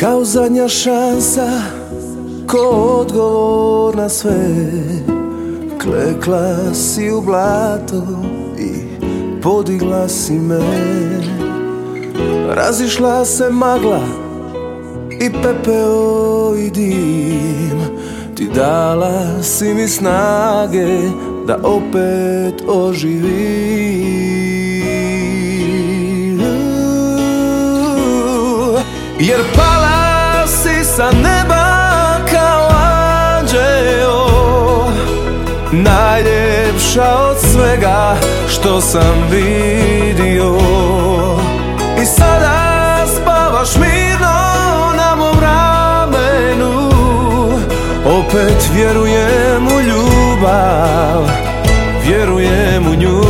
Kao zadnja šansa, ko odgovor na sve. Klekla si u blato i podigla si me. Razišla se magla i pepeo i dim. Ti dala si mi snage da opet oživim. Jer pala si sa neba kao anđeo, najljepša od svega što sam vidio. I sada spavaš mirno na mom ramenu. Opet vjerujem u ljubav, vjerujem u nju.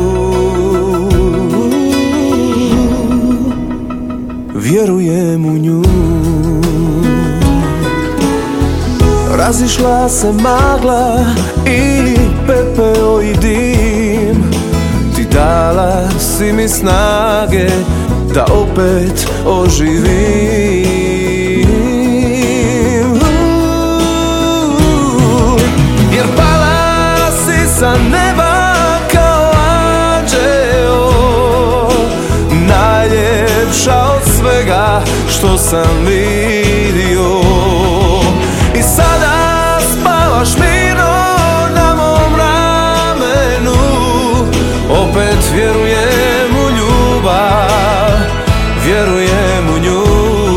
Vjerujem u nju. Razišla se magla i pepeo i dim. Ti dala si mi snage da opet oživim. Jer pala si sa neba kao anđeo, najljepša od svega što sam vidio. I sada spavaš mirno na mom ramenu. Opet vjerujem u ljubav, vjerujem u nju.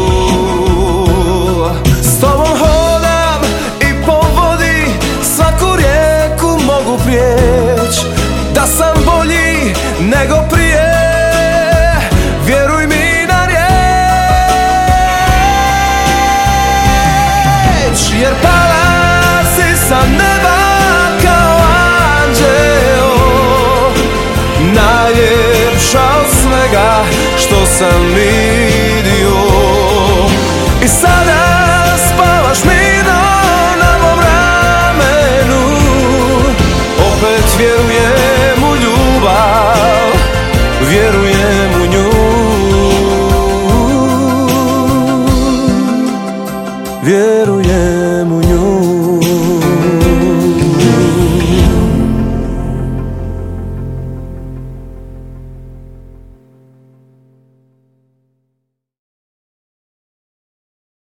S tobom hodam i po vodi, svaku rijeku mogu prijeći. Da sam bolji nego prije, vjeruj mi na riječ. Jer pala si sa neba kao anđeo, najljepša od svega što sam vidio. I sada spavaš mirno na mom ramenu. Opet vjerujem u ljubav, vjerujem u nju. Vjerujem u nju.